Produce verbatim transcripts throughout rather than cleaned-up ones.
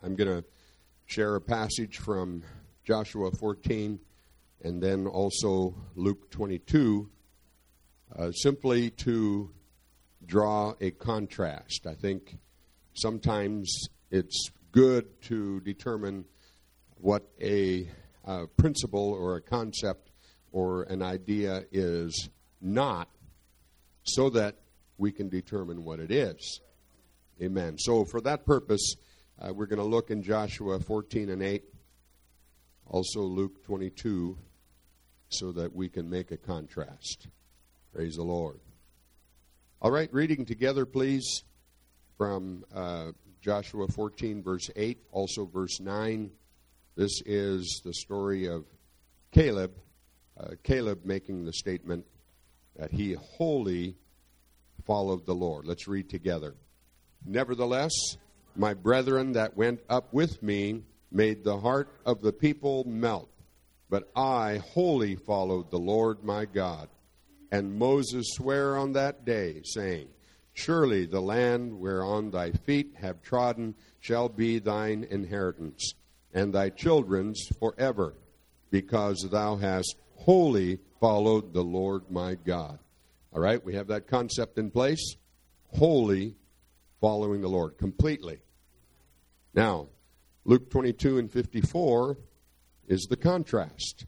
I'm going to share a passage from Joshua fourteen and then also Luke twenty-two, uh, simply to draw a contrast. I think sometimes it's good to determine what a uh, principle or a concept or an idea is not, so that we can determine what it is. Amen. So for that purpose, uh, we're going to look in Joshua fourteen and eight, also Luke twenty-two, so that we can make a contrast. Praise the Lord. All right, reading together, please, from uh, Joshua fourteen, verse eight, also verse nine. This is the story of Caleb, uh, Caleb making the statement that he wholly followed the Lord. Let's read together. Nevertheless, my brethren that went up with me made the heart of the people melt, but I wholly followed the Lord my God. And Moses sware on that day, saying, Surely the land whereon thy feet have trodden shall be thine inheritance, and thy children's forever, because thou hast wholly followed the Lord my God. All right, we have that concept in place. Wholly following the Lord, completely. Now, Luke twenty-two and fifty-four is the contrast.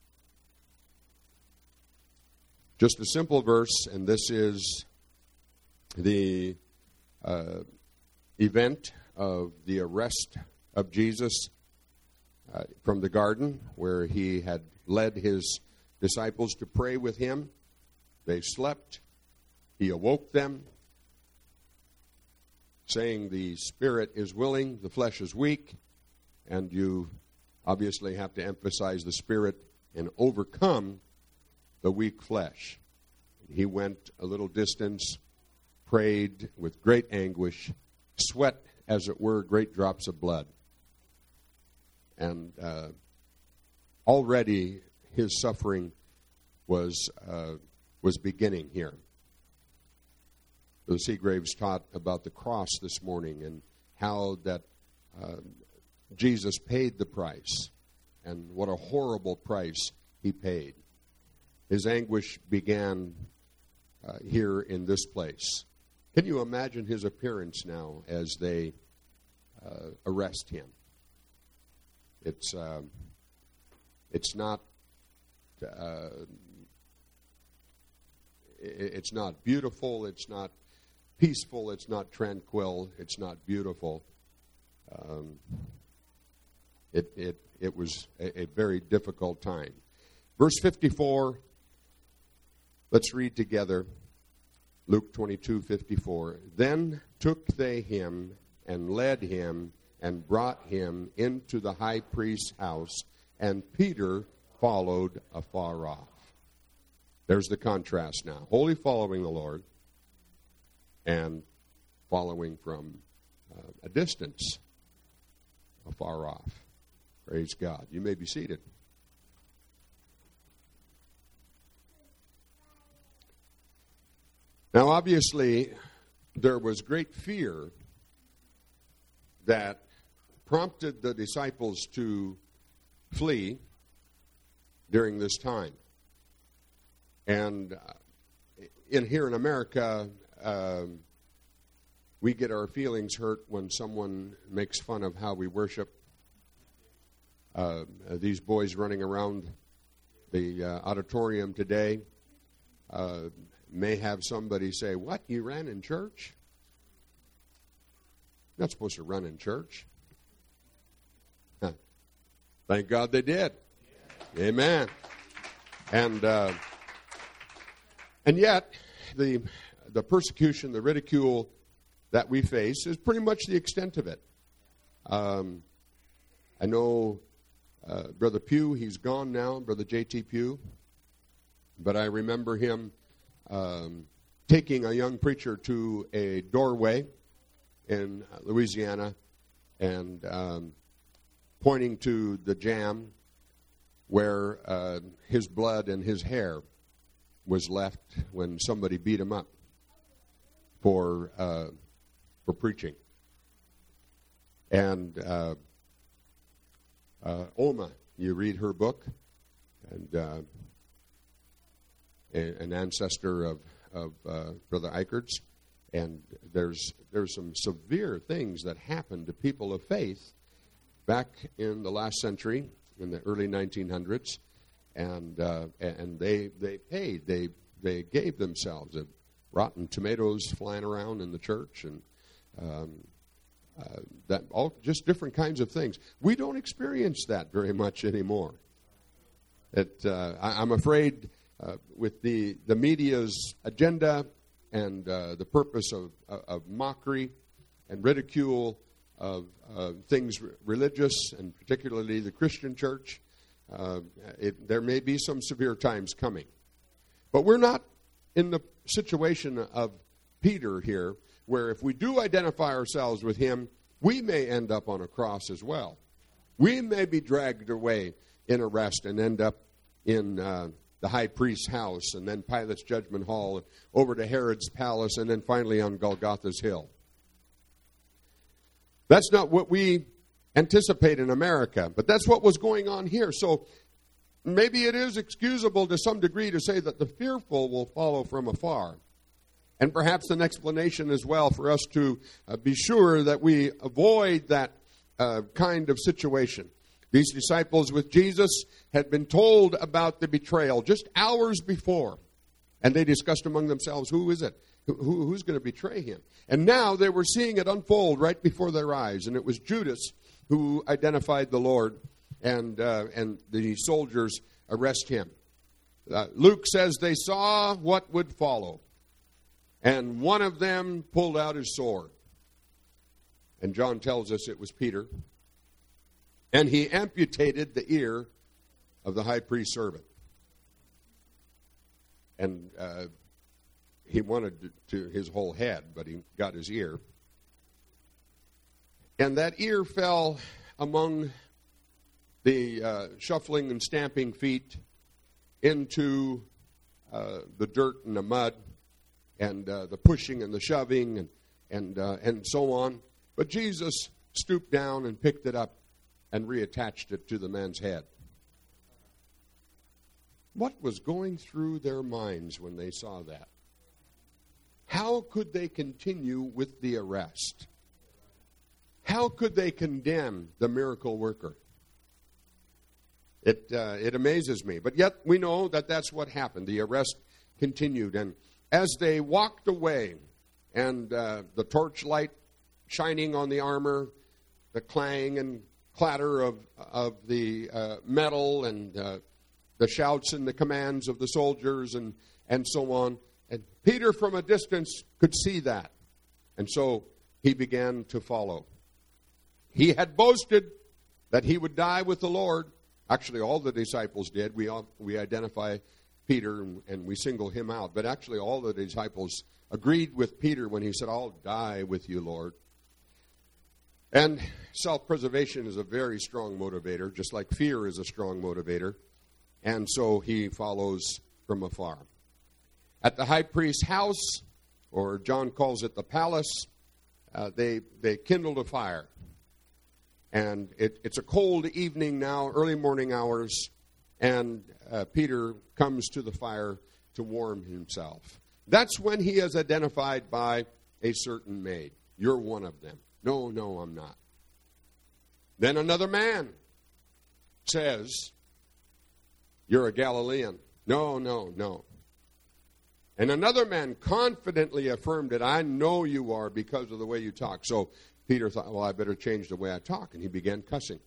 Just a simple verse, and this is the uh, event of the arrest of Jesus uh, from the garden, where he had led his disciples to pray with him. They slept. He awoke them, saying the spirit is willing, the flesh is weak, and you obviously have to emphasize the spirit and overcome the weak flesh. He went a little distance, prayed with great anguish, sweat, as it were, great drops of blood. And uh, already his suffering was uh, was beginning here. The Seagraves taught about the cross this morning and how that uh, Jesus paid the price, and what a horrible price he paid. His anguish began uh, here in this place. Can you imagine his appearance now as they uh, arrest him? It's uh, it's not uh, it's not beautiful. It's not peaceful. It's not tranquil. It's not beautiful. Um, it it it was a, a very difficult time. Verse fifty-four. Let's read together. Luke twenty-two fifty-four. Then took they him and led him and brought him into the high priest's house, and Peter followed afar off. There's the contrast now. Wholly following the Lord and following from uh, a distance, afar off. Praise God. You may be seated. Now, obviously, there was great fear that prompted the disciples to flee during this time. And in here in America, uh, we get our feelings hurt when someone makes fun of how we worship. Uh, these boys running around the uh, auditorium today uh, may have somebody say, "What, you ran in church?" You're not supposed to run in church. Huh. Thank God they did. Yeah. Amen. And uh, and yet, the the persecution, the ridicule that we face is pretty much the extent of it. Um, I know uh, Brother Pugh, he's gone now, Brother J T Pugh, but I remember him um, taking a young preacher to a doorway in Louisiana and um, pointing to the jam where uh, his blood and his hair was left when somebody beat him up for uh, for preaching. And uh, uh, Oma, you read her book, and uh, a, an ancestor of, of uh, Brother Eichert's. And there's there's some severe things that happened to people of faith back in the last century, in the early nineteen hundreds, and uh, and they they paid they they gave themselves. Uh, rotten tomatoes flying around in the church, and um, uh, that all just different kinds of things. We don't experience that very much anymore. It uh, I, I'm afraid uh, with the the media's agenda and uh, the purpose of, of mockery and ridicule of uh, things religious, and particularly the Christian church, uh, it, there may be some severe times coming. But we're not in the situation of Peter here, where if we do identify ourselves with him, we may end up on a cross as well. We may be dragged away in arrest and end up in uh, the high priest's house, and then Pilate's judgment hall, and over to Herod's palace, and then finally on Golgotha's hill. That's not what we anticipate in America, but that's what was going on here. So maybe it is excusable to some degree to say that the fearful will follow from afar. And perhaps an explanation as well for us to uh, be sure that we avoid that uh, kind of situation. These disciples with Jesus had been told about the betrayal just hours before. And they discussed among themselves, who is it? Who, who's going to betray him? And now they were seeing it unfold right before their eyes. And it was Judas who identified the Lord, and uh, and the soldiers arrest him. Uh, Luke says they saw what would follow. And one of them pulled out his sword. And John tells us it was Peter. And he amputated the ear of the high priest's servant. And uh, he wanted to, to his whole head, but he got his ear. And that ear fell among the uh, shuffling and stamping feet into uh, the dirt and the mud, and uh, the pushing and the shoving, and and uh, and so on. But Jesus stooped down and picked it up and reattached it to the man's head. What was going through their minds when they saw that? How could they continue with the arrest? How could they condemn the miracle worker? It uh, it amazes me. But yet we know that that's what happened. The arrest continued. And as they walked away, and uh, the torchlight shining on the armor, the clang and clatter of, of the uh, metal, and uh, the shouts and the commands of the soldiers, and, and so on. And Peter from a distance could see that. And so he began to follow. He had boasted that he would die with the Lord. Actually, all the disciples did. We all, we identify Peter and, and we single him out. But actually, all the disciples agreed with Peter when he said, I'll die with you, Lord. And self-preservation is a very strong motivator, just like fear is a strong motivator. And so he follows from afar. At the high priest's house, or John calls it the palace, uh, they, they kindled a fire. And it, it's a cold evening now, early morning hours, and uh, Peter comes to the fire to warm himself. That's when he is identified by a certain maid. You're one of them. No, no, I'm not. Then another man says, you're a Galilean. No, no, no. And another man confidently affirmed it. I know you are because of the way you talk. So Peter thought, well, I better change the way I talk. And he began cussing.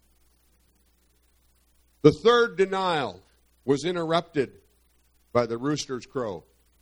The third denial was interrupted by the rooster's crow.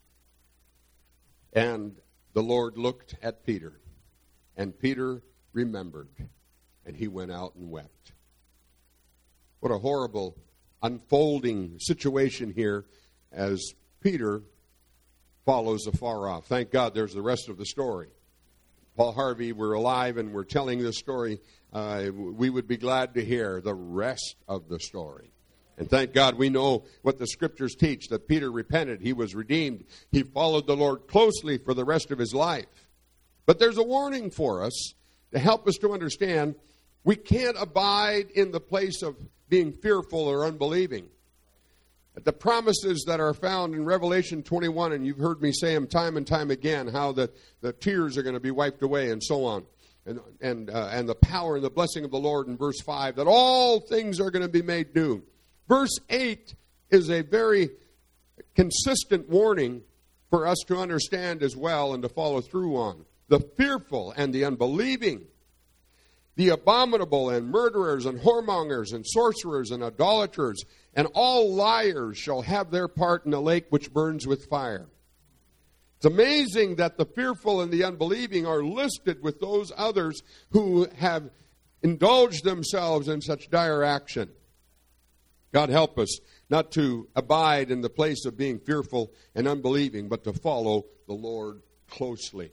And the Lord looked at Peter. And Peter remembered. And he went out and wept. What a horrible unfolding situation here as Peter follows afar off. Thank God there's the rest of the story. Paul Harvey, we're alive and we're telling this story. Uh, we would be glad to hear the rest of the story. And thank God we know what the Scriptures teach, that Peter repented, he was redeemed, he followed the Lord closely for the rest of his life. But there's a warning for us to help us to understand we can't abide in the place of being fearful or unbelieving. The promises that are found in Revelation twenty-one, and you've heard me say them time and time again, how the, the tears are going to be wiped away and so on. And and uh, and the power and the blessing of the Lord in verse five, that all things are going to be made new. Verse eight is a very consistent warning for us to understand as well and to follow through on. The fearful and the unbelieving, the abominable and murderers and whoremongers and sorcerers and idolaters and all liars shall have their part in the lake which burns with fire. It's amazing that the fearful and the unbelieving are listed with those others who have indulged themselves in such dire action. God help us not to abide in the place of being fearful and unbelieving, but to follow the Lord closely.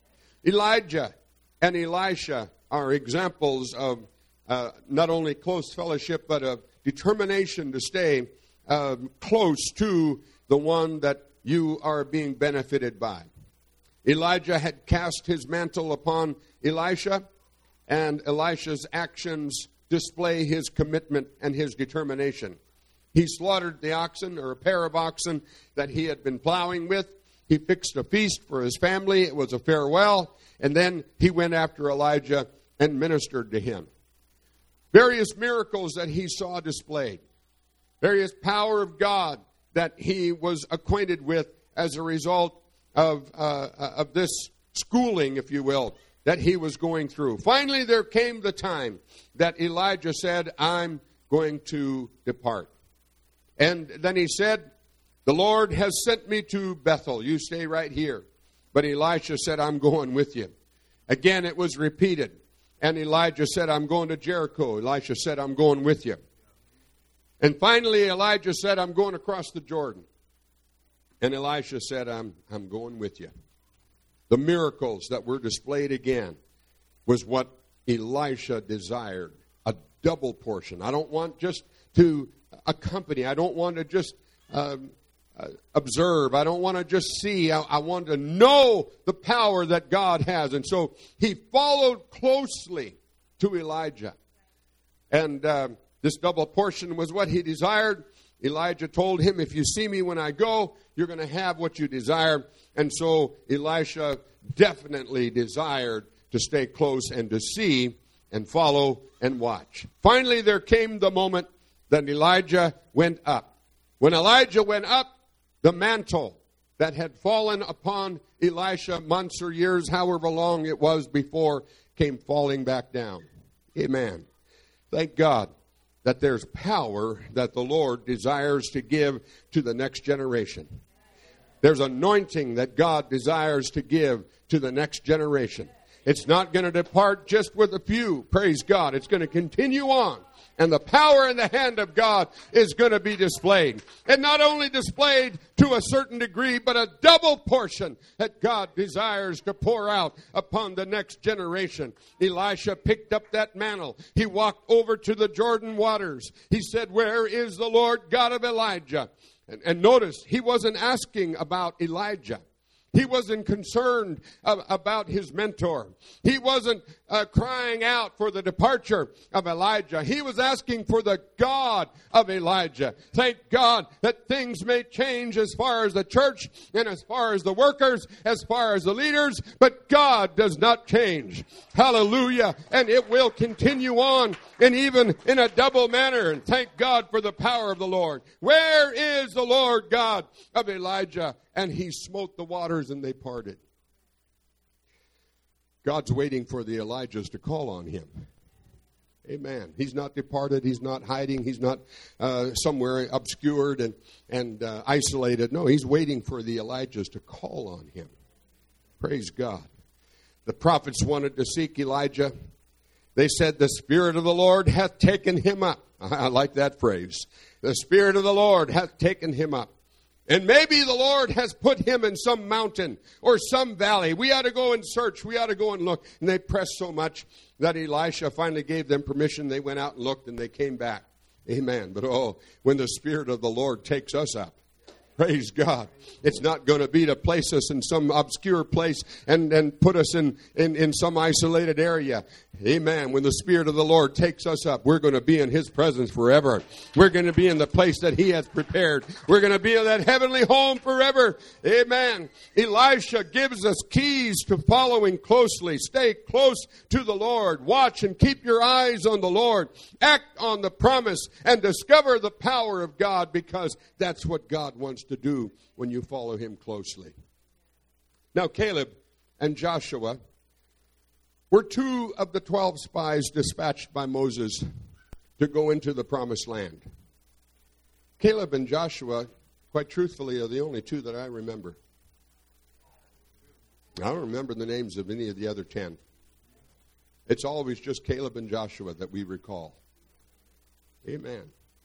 Elijah and Elisha are examples of uh, not only close fellowship, but of determination to stay uh, close to the one that you are being benefited by. Elijah had cast his mantle upon Elisha, and Elisha's actions display his commitment and his determination. He slaughtered the oxen, or a pair of oxen, that he had been plowing with. He fixed a feast for his family. It was a farewell. And then he went after Elijah and ministered to him. Various miracles that he saw displayed. Various power of God that he was acquainted with as a result of, uh, of this schooling, if you will, that he was going through. Finally, there came the time that Elijah said, I'm going to depart. And then he said, the Lord has sent me to Bethel. You stay right here. But Elisha said, I'm going with you. Again, it was repeated. And Elijah said, I'm going to Jericho. Elisha said, I'm going with you. And finally, Elijah said, I'm going across the Jordan. And Elisha said, I'm, I'm going with you. The miracles that were displayed again was what Elisha desired, a double portion. I don't want just to accompany. I don't want to just um, uh, observe. I don't want to just see. I, I want to know the power that God has. And so he followed closely to Elijah. And uh, this double portion was what he desired. Elijah told him, if you see me when I go, you're going to have what you desire. And so Elisha definitely desired to stay close and to see and follow and watch. Finally, there came the moment that Elijah went up. When Elijah went up, the mantle that had fallen upon Elisha months or years, however long it was before, came falling back down. Amen. Thank God that there's power that the Lord desires to give to the next generation. There's anointing that God desires to give to the next generation. It's not going to depart just with a few. Praise God. It's going to continue on. And the power in the hand of God is going to be displayed. And not only displayed to a certain degree, but a double portion that God desires to pour out upon the next generation. Elisha picked up that mantle. He walked over to the Jordan waters. He said, where is the Lord God of Elijah? And, and notice, he wasn't asking about Elijah. He wasn't concerned uh, about his mentor. He wasn't uh, crying out for the departure of Elijah. He was asking for the God of Elijah. Thank God that things may change as far as the church and as far as the workers, as far as the leaders, but God does not change. Hallelujah. And it will continue on, and even in a double manner. And thank God for the power of the Lord. Where is the Lord God of Elijah? And he smote the waters and they parted. God's waiting for the Elijahs to call on him. Amen. He's not departed. He's not hiding. He's not uh, somewhere obscured and, and uh, isolated. No, he's waiting for the Elijahs to call on him. Praise God. The prophets wanted to seek Elijah. They said, the Spirit of the Lord hath taken him up. I like that phrase. The Spirit of the Lord hath taken him up. And maybe the Lord has put him in some mountain or some valley. We ought to go and search. We ought to go and look. And they pressed so much that Elisha finally gave them permission. They went out and looked and they came back. Amen. But oh, when the Spirit of the Lord takes us up, Praise God. It's not going to be to place us in some obscure place and, and put us in, in, in some isolated area. Amen. When the Spirit of the Lord takes us up, we're going to be in His presence forever. We're going to be in the place that He has prepared. We're going to be in that heavenly home forever. Amen. Elisha gives us keys to following closely. Stay close to the Lord. Watch and keep your eyes on the Lord. Act on the promise and discover the power of God, because that's what God wants to do when you follow Him closely. Now, Caleb and Joshua were two of the twelve spies dispatched by Moses to go into the promised land. Caleb and Joshua, quite truthfully, are the only two that I remember. I don't remember the names of any of the other ten. It's always just Caleb and Joshua that we recall. Amen.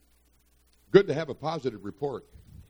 Good to have a positive report.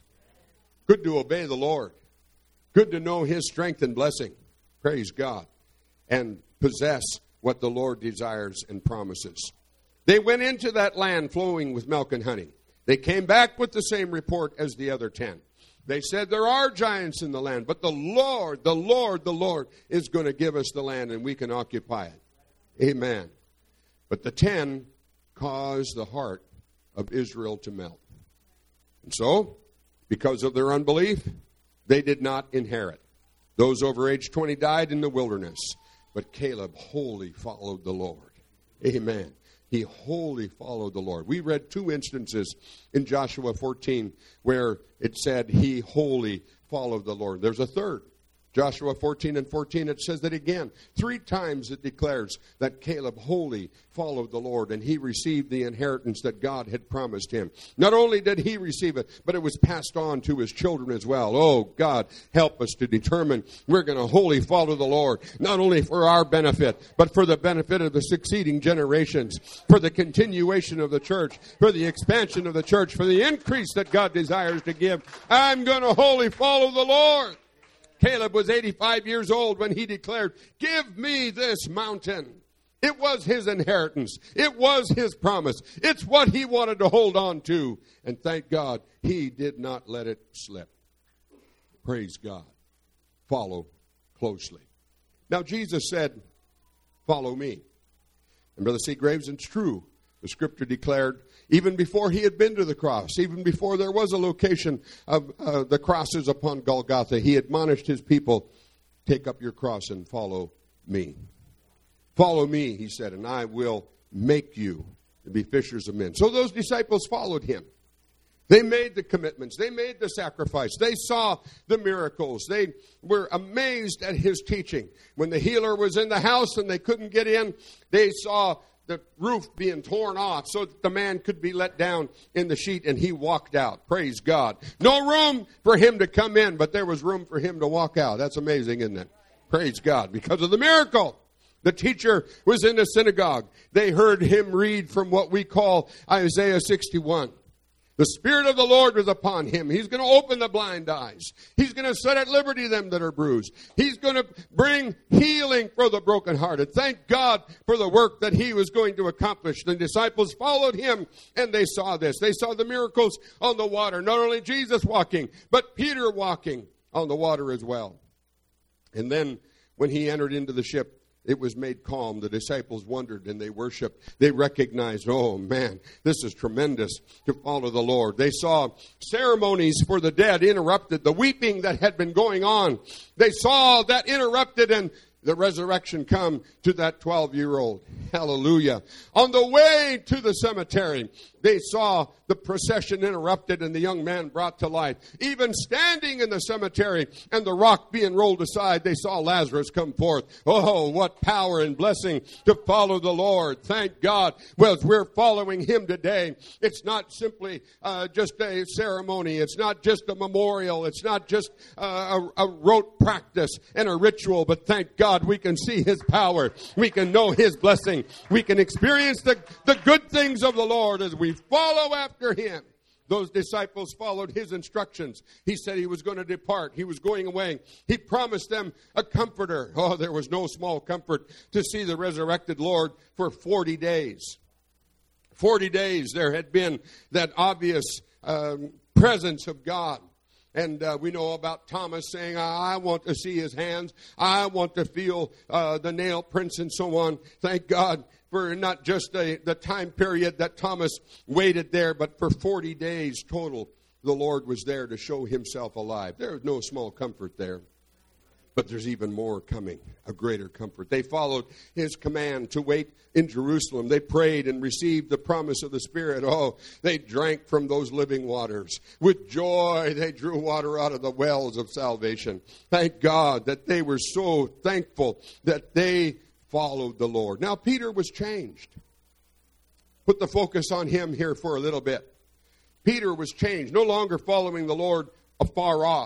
Good to obey the Lord. Good to know His strength and blessing. Praise God. And possess what the Lord desires and promises. They went into that land flowing with milk and honey. They came back with the same report as the other ten. They said there are giants in the land, but the Lord, the Lord, the Lord is going to give us the land and we can occupy it. Amen. But the ten caused the heart of Israel to melt. And so, because of their unbelief, they did not inherit. Those over age twenty died in the wilderness, but Caleb wholly followed the Lord. Amen. He wholly followed the Lord. We read two instances in Joshua fourteen where it said he wholly followed the Lord. There's a third. Joshua fourteen and fourteen, it says that again. Three times it declares that Caleb wholly followed the Lord, and he received the inheritance that God had promised him. Not only did he receive it, but it was passed on to his children as well. Oh, God, help us to determine we're going to wholly follow the Lord, not only for our benefit, but for the benefit of the succeeding generations, for the continuation of the church, for the expansion of the church, for the increase that God desires to give. I'm going to wholly follow the Lord. Caleb was eighty-five years old when he declared, "Give me this mountain." It was his inheritance. It was his promise. It's what he wanted to hold on to. And thank God, he did not let it slip. Praise God. Follow closely. Now, Jesus said, "Follow me." And Brother C. Graves, it's true. The Scripture declared, even before he had been to the cross, even before there was a location of uh, the crosses upon Golgotha, he admonished his people, "Take up your cross and follow me." Follow me, he said, and I will make you to be fishers of men. So those disciples followed him. They made the commitments. They made the sacrifice. They saw the miracles. They were amazed at his teaching. When the healer was in the house and they couldn't get in, they saw the roof being torn off so that the man could be let down in the sheet, and he walked out. Praise God. No room for him to come in, but there was room for him to walk out. That's amazing, isn't it? Praise God. Because of the miracle. The teacher was in the synagogue. They heard him read from what we call Isaiah sixty-one. The Spirit of the Lord was upon him. He's going to open the blind eyes. He's going to set at liberty them that are bruised. He's going to bring healing for the brokenhearted. Thank God for the work that he was going to accomplish. The disciples followed him, and they saw this. They saw the miracles on the water. Not only Jesus walking, but Peter walking on the water as well. And then when he entered into the ship, it was made calm. The disciples wondered and they worshiped. They recognized, oh man, this is tremendous to follow the Lord. They saw ceremonies for the dead interrupted. The weeping that had been going on, they saw that interrupted, and the resurrection come to that twelve-year-old. Hallelujah. On the way to the cemetery, they saw the procession interrupted and the young man brought to life. Even standing in the cemetery and the rock being rolled aside, they saw Lazarus come forth. Oh, what power and blessing to follow the Lord. Thank God. Well, as we're following him today, it's not simply uh, just a ceremony. It's not just a memorial. It's not just uh, a, a rote practice and a ritual, but thank God we can see his power. We can know his blessing. We can experience the, the good things of the Lord as we follow after him. Those disciples followed his instructions. He said he was going to depart. He was going away. He promised them a comforter. Oh, there was no small comfort to see the resurrected Lord for forty days. forty days there had been that obvious um, presence of God. And uh, we know about Thomas saying, I want to see his hands. I want to feel uh, the nail prints and so on. Thank God for not just the, the time period that Thomas waited there, but for forty days total, the Lord was there to show himself alive. There was no small comfort there. But there's even more coming, a greater comfort. They followed his command to wait in Jerusalem. They prayed and received the promise of the Spirit. Oh, they drank from those living waters. With joy, they drew water out of the wells of salvation. Thank God that they were so thankful that they followed the Lord. Now, Peter was changed. Put the focus on him here for a little bit. Peter was changed, no longer following the Lord afar off.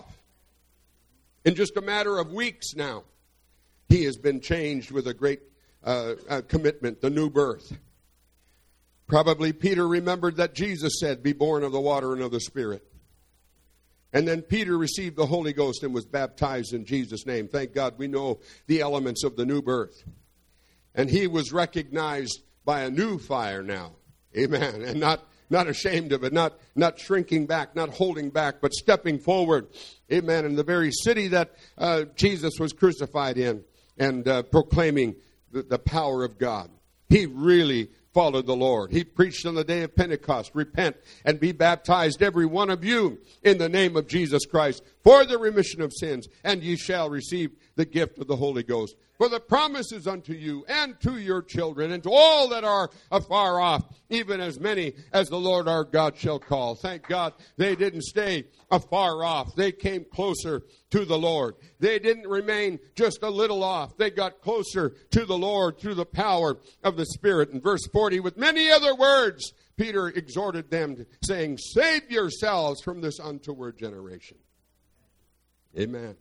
In just a matter of weeks now, he has been changed with a great uh, uh, commitment, the new birth. Probably Peter remembered that Jesus said, be born of the water and of the Spirit. And then Peter received the Holy Ghost and was baptized in Jesus' name. Thank God we know the elements of the new birth. And he was recognized by a new fire now. Amen. And not Not ashamed of it, not, not shrinking back, not holding back, but stepping forward. Amen. In the very city that uh, Jesus was crucified in and uh, proclaiming the, the power of God. He really followed the Lord. He preached on the day of Pentecost, repent and be baptized, every one of you, in the name of Jesus Christ, for the remission of sins, and ye shall receive the gift of the Holy Ghost. For the promise is unto you and to your children and to all that are afar off, even as many as the Lord our God shall call. Thank God they didn't stay afar off. They came closer to the Lord. They didn't remain just a little off. They got closer to the Lord through the power of the Spirit. In verse forty, with many other words, Peter exhorted them, saying, save yourselves from this untoward generation. Amen.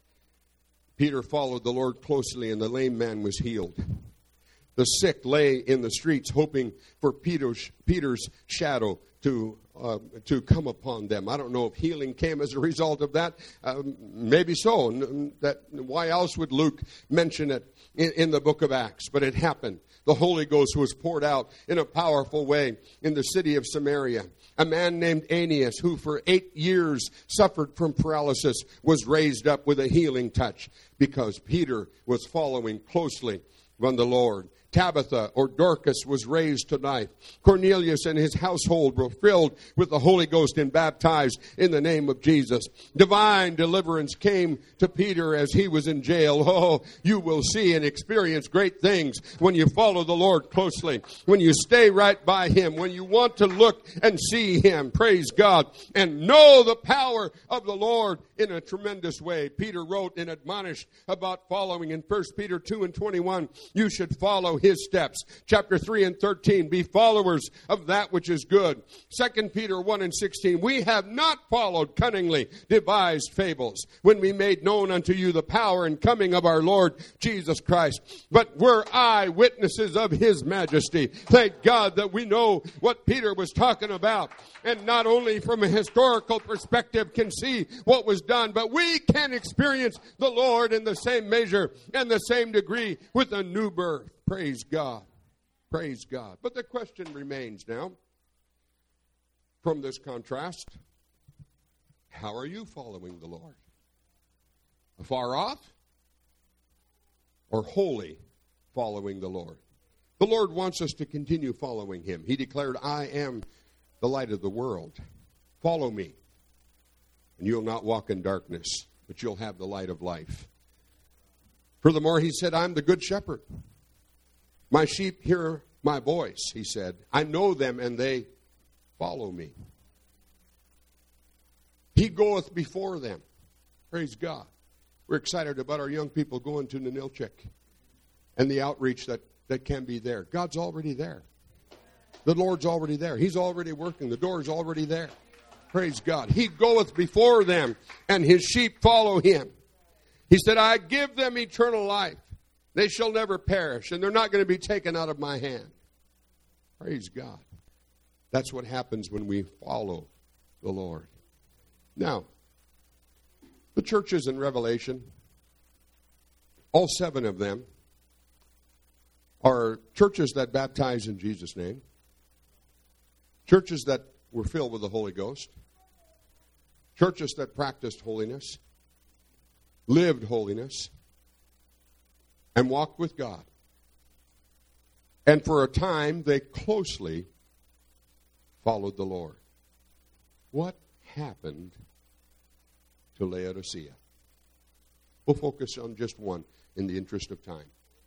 Peter followed the Lord closely, and the lame man was healed. The sick lay in the streets, hoping for Peter's, Peter's shadow to uh, to come upon them. I don't know if healing came as a result of that. Um, maybe so. That, why else would Luke mention it in, in the book of Acts? But it happened. The Holy Ghost was poured out in a powerful way in the city of Samaria. A man named Aeneas, who for eight years suffered from paralysis, was raised up with a healing touch because Peter was following closely on the Lord. Tabitha, or Dorcas, was raised to life. Cornelius and his household were filled with the Holy Ghost and baptized in the name of Jesus. Divine deliverance came to Peter as he was in jail. Oh, you will see and experience great things when you follow the Lord closely, when you stay right by Him, when you want to look and see Him. Praise God. And know the power of the Lord in a tremendous way. Peter wrote and admonished about following in First Peter two and twenty-one. You should follow His steps. Chapter three and thirteen, be followers of that which is good. Second Peter one and sixteen, we have not followed cunningly devised fables when we made known unto you the power and coming of our Lord Jesus Christ, but we're eyewitnesses of His majesty. Thank God that we know what Peter was talking about, and not only from a historical perspective can see what was done, but we can experience the Lord in the same measure and the same degree with a new birth. Praise God. Praise God. But the question remains now, from this contrast, how are you following the Lord? Afar off or wholly following the Lord? The Lord wants us to continue following Him. He declared, I am the light of the world. Follow me, and you'll not walk in darkness, but you'll have the light of life. Furthermore, He said, I'm the good shepherd. My sheep hear my voice, He said. I know them, and they follow me. He goeth before them. Praise God. We're excited about our young people going to Ninilchik and the outreach that, that can be there. God's already there. The Lord's already there. He's already working. The door's already there. Praise God. He goeth before them, and His sheep follow Him. He said, I give them eternal life. They shall never perish, and they're not going to be taken out of my hand. Praise God. That's what happens when we follow the Lord. Now, the churches in Revelation, all seven of them, are churches that baptize in Jesus' name, churches that were filled with the Holy Ghost, churches that practiced holiness, lived holiness, and walked with God. And for a time, they closely followed the Lord. What happened to Laodicea? We'll focus on just one in the interest of time.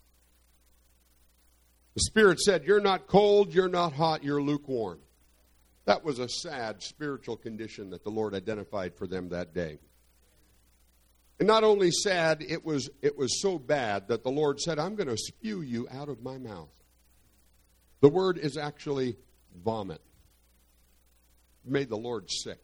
The Spirit said, you're not cold, you're not hot, you're lukewarm. That was a sad spiritual condition that the Lord identified for them that day. And not only sad, it was, it was so bad that the Lord said, I'm going to spew you out of my mouth. The word is actually vomit. It made the Lord sick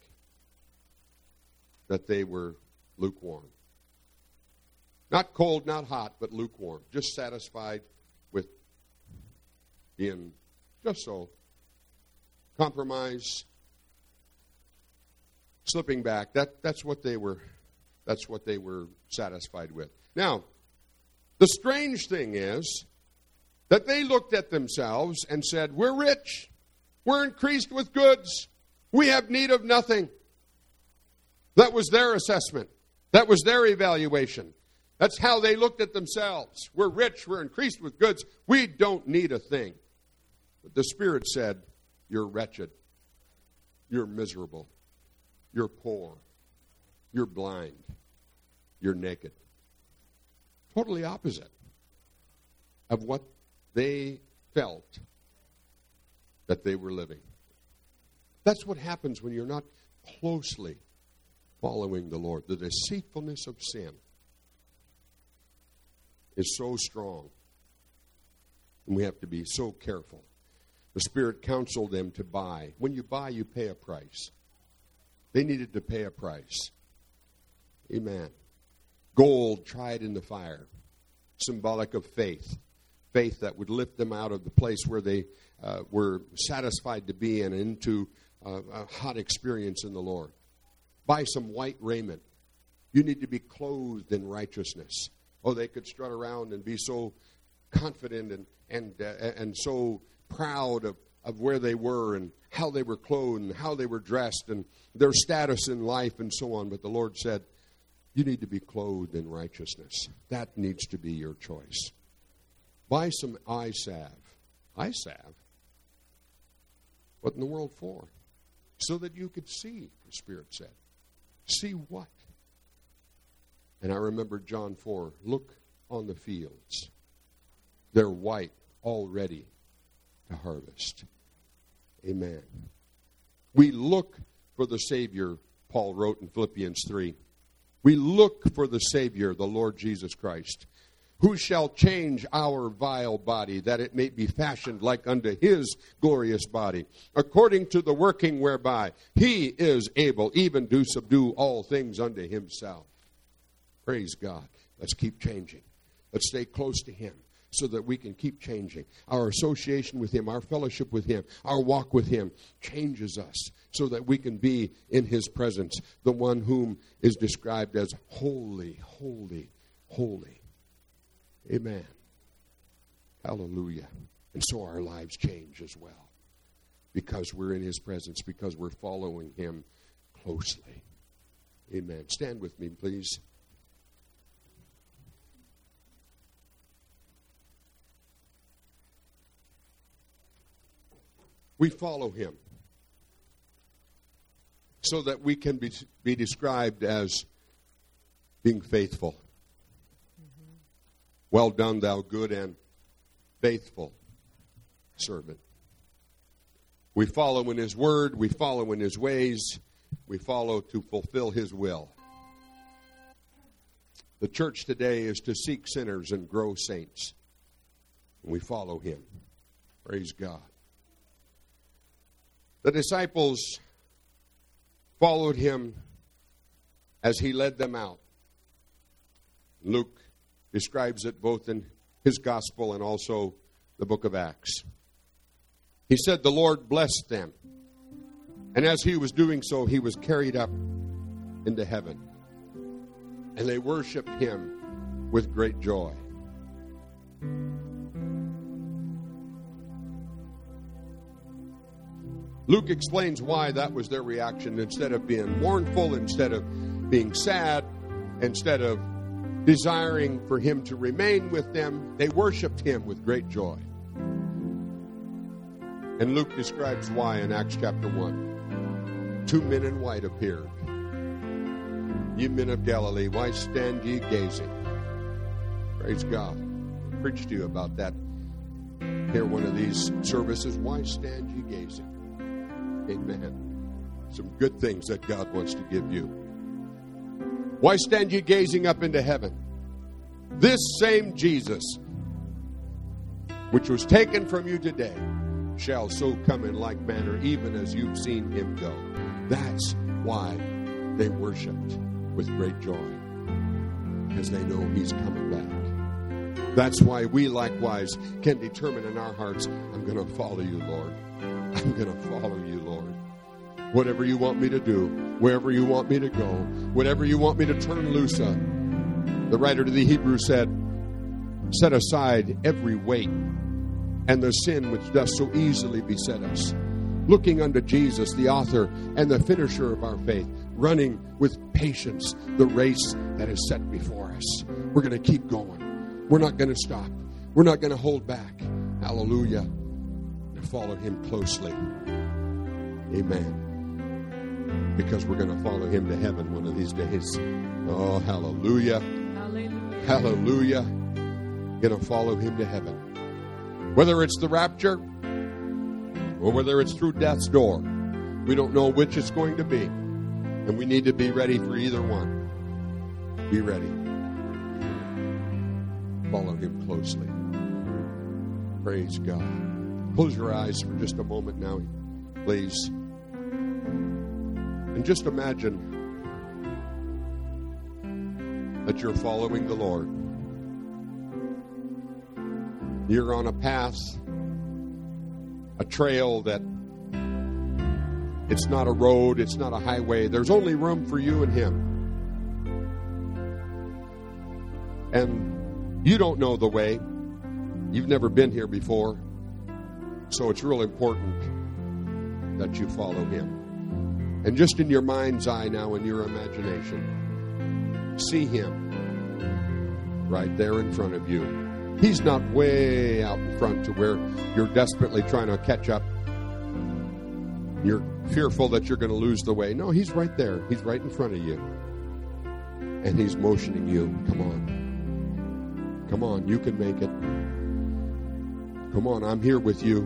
that they were lukewarm. Not cold, not hot, but lukewarm. Just satisfied with being just so. Compromise, slipping back. That, that's what they were, that's what they were satisfied with. Now, the strange thing is that they looked at themselves and said, we're rich. We're increased with goods. We have need of nothing. That was their assessment. That was their evaluation. That's how they looked at themselves. We're rich. We're increased with goods. We don't need a thing. But the Spirit said, you're wretched. You're miserable. You're poor. You're blind. You're naked. Totally opposite of what they felt that they were living. That's what happens when you're not closely following the Lord. The deceitfulness of sin is so strong. And we have to be so careful. The Spirit counseled them to buy. When you buy, you pay a price. They needed to pay a price. Amen. Gold tried in the fire, symbolic of faith. Faith that would lift them out of the place where they uh, were satisfied to be in, into uh, a hot experience in the Lord. Buy some white raiment. You need to be clothed in righteousness. Oh, they could strut around and be so confident and and uh, and so proud of, of where they were and how they were clothed and how they were dressed and their status in life and so on. But the Lord said, you need to be clothed in righteousness. That needs to be your choice. Buy some eye salve. Eye salve? What in the world for? So that you could see, the Spirit said. See what? And I remember John four, look on the fields. They're white, all ready to harvest. Amen. We look for the Savior, Paul wrote in Philippians three. We look for the Savior, the Lord Jesus Christ, who shall change our vile body, that it may be fashioned like unto his glorious body, according to the working whereby he is able even to subdue all things unto himself. Praise God. Let's keep changing. Let's stay close to him so that we can keep changing. Our association with him, our fellowship with him, our walk with him changes us so that we can be in his presence, the one whom is described as holy, holy, holy. Amen. Hallelujah. And so our lives change as well because we're in his presence, because we're following him closely. Amen. Stand with me, please. We follow him so that we can be, be described as being faithful. Mm-hmm. Well done, thou good and faithful servant. We follow in his word. We follow in his ways. We follow to fulfill his will. The church today is to seek sinners and grow saints. And we follow him. Praise God. The disciples followed him as he led them out. Luke describes it both in his gospel and also the book of Acts. He said the Lord blessed them. And as he was doing so, he was carried up into heaven. And they worshiped him with great joy. Luke explains why that was their reaction. Instead of being mournful, instead of being sad, instead of desiring for him to remain with them, they worshiped him with great joy. And Luke describes why in Acts chapter one. Two men in white appeared. Ye men of Galilee, why stand ye gazing? Praise God. I preached to you about that here one of these services. Why stand ye gazing? Amen. Some good things that God wants to give you. Why stand ye gazing up into heaven? This same Jesus, which was taken from you today, shall so come in like manner, even as you've seen him go. That's why they worshiped with great joy, because they know he's coming back. That's why we likewise can determine in our hearts, I'm going to follow you, Lord. I'm going to follow you, Lord. Whatever you want me to do, wherever you want me to go, whatever you want me to turn loose of. The writer to the Hebrews said, set aside every weight and the sin which does so easily beset us, looking unto Jesus, the author and the finisher of our faith, running with patience the race that is set before us. We're going to keep going. We're not going to stop. We're not going to hold back. Hallelujah. To follow him closely. Amen. Because we're going to follow him to heaven one of these days. Oh, hallelujah. Hallelujah. Hallelujah. Going to follow him to heaven. Whether it's the rapture or whether it's through death's door, we don't know which it's going to be. And we need to be ready for either one. Be ready. Follow him closely. Praise God. Close your eyes for just a moment now, please. And just imagine that you're following the Lord. You're on a path, a trail that it's not a road, it's not a highway. There's only room for you and him. And you don't know the way. You've never been here before. So it's real important that you follow him. And just in your mind's eye now, in your imagination, see him right there in front of you. He's not way out in front to where you're desperately trying to catch up. You're fearful that you're going to lose the way. No, he's right there. He's right in front of you. And he's motioning you. Come on. Come on, you can make it. Come on, I'm here with you.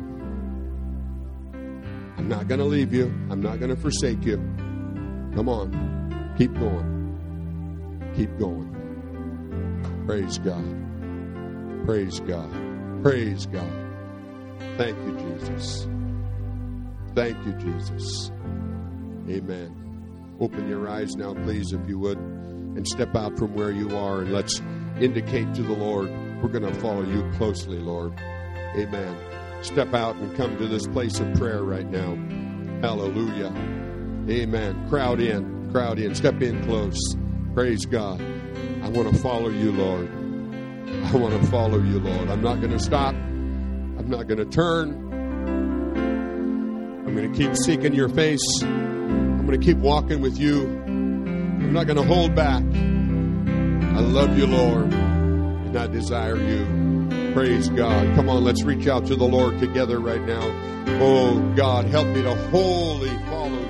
I'm not going to leave you. I'm not going to forsake you. Come on. Keep going. Keep going. Praise God. Praise God. Praise God. Thank you, Jesus. Thank you, Jesus. Amen. Open your eyes now, please, if you would, and step out from where you are, and let's indicate to the Lord, we're going to follow you closely, Lord. Amen. Step out and come to this place of prayer right now. Hallelujah. Amen. Crowd in. Crowd in. Step in close. Praise God. I want to follow you, Lord. I want to follow you, Lord. I'm not going to stop. I'm not going to turn. I'm going to keep seeking your face. I'm going to keep walking with you. I'm not going to hold back. I love you, Lord, and I desire you. Praise God. Come on, let's reach out to the Lord together right now. Oh, God, help me to wholly follow